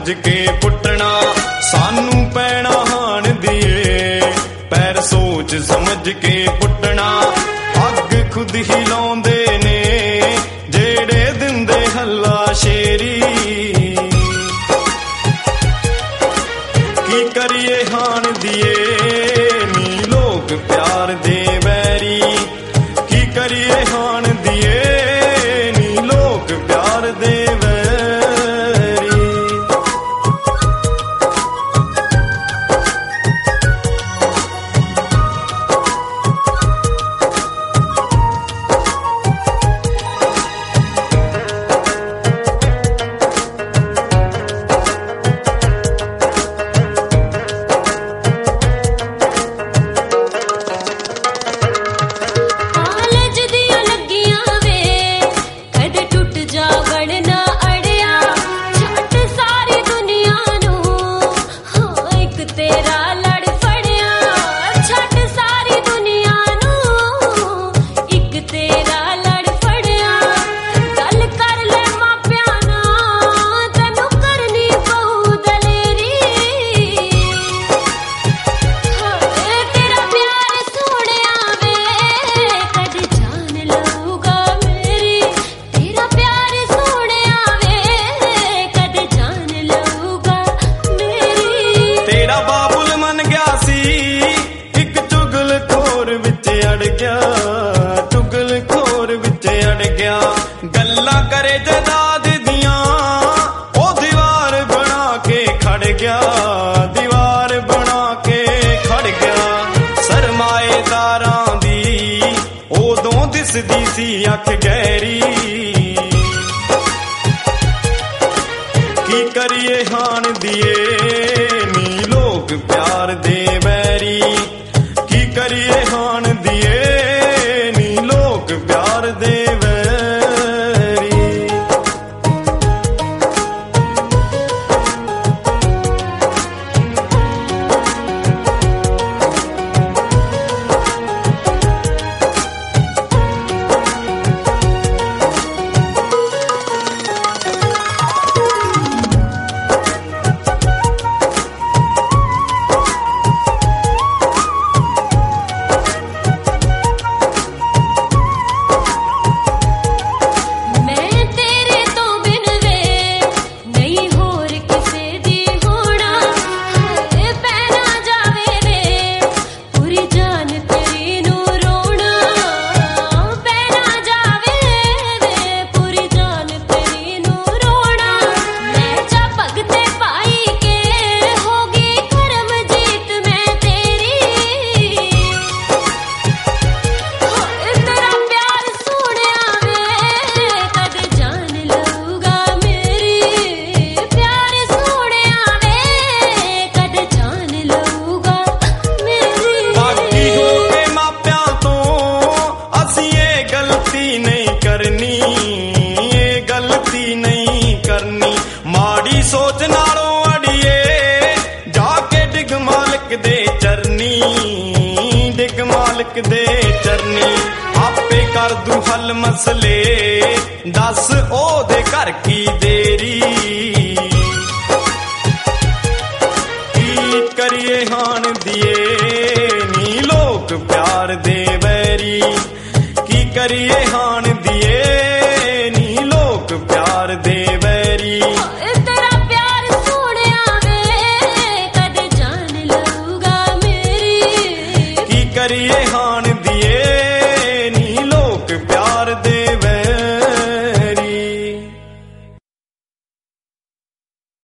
ਸਮਝ ਕੇ ਪੁੱਟਣਾ, ਸਾਨੂੰ ਪੈਣਾ ਹਾਣ ਦੀਏ ਪੈਰ ਸੋਚ ਸਮਝ ਕੇ ਪੁੱਟਣਾ। ਅੱਗ ਖੁਦ ਹੀ ਲਾਉਂਦੇ ਨੇ ਜਿਹੜੇ ਦਿੰਦੇ ਹੱਲਾ ਸ਼ੇਰੀ, ਕੀ ਕਰੀਏ ਹਾਣ ਦੀਏ ਨੀ ਲੋਕ ਪਿਆਰ ਦੇ ਵੈਰੀ, ਕੀ ਕਰੀਏ ਹਾਣ ਦੀਏ ਨੀ ਲੋਕ ਪਿਆਰ ਦੇ ਵੈਰੀ। ਚੁਗਲਖੋਰ ਵਿੱਚ ਅੜ ਗਿਆ, ਗੱਲਾਂ ਕਰੇ ਜਦਾਦ ਦੀਆਂ ਉਹ ਦੀਵਾਰ ਬਣਾ ਕੇ ਖੜ ਗਿਆ, ਦੀਵਾਰ ਬਣਾ ਕੇ ਖੜ ਗਿਆ। ਸਰਮਾਏਦਾਰਾਂ ਦੀ ਉਦੋਂ ਦਿਸਦੀ ਸੀ ਅੱਖ ਗਹਿਰੀ, ਕੀ ਕਰੀਏ ਹਾਣ ਦੀਏ ਨੀ ਲੋਕ ਪਿਆਰ ਦੇ ਵੈਰੀ, ਕੀ ਕਰੀਏ ਹਾਣ ਦੀਏ ਨੀ ਲੋਕ ਪਿਆਰ ਦੇ ਵੈਰੀ। ਸੋਚ ਨਾਲੋਂ ਅੜੀਏ ਜਾ ਕੇ ਡਿੱਗ ਮਾਲਕ ਦੇ ਚਰਨੀ, ਡਿੱਗ ਮਾਲਕ ਦੇ ਚਰਨੀ। ਆਪੇ ਕਰ ਦੂ ਹੱਲ ਮਸਲੇ ਦੱਸ ਉਹਦੇ ਘਰ ਕੀ ਦੇਰੀ, ਕੀ ਕਰੀਏ ਹਾਣ ਦੀਏ ਨੀ ਲੋਕ ਪਿਆਰ ਦੇ ਵੈਰੀ, ਕੀ ਕਰੀਏ ਹਾਣ ਦੀਏ ਨੀ ਲੋਕ ਪਿਆਰ ਦੇ ਵੈਰੀ। ਕਰੀਏ ਹਾਣ ਦੀਏ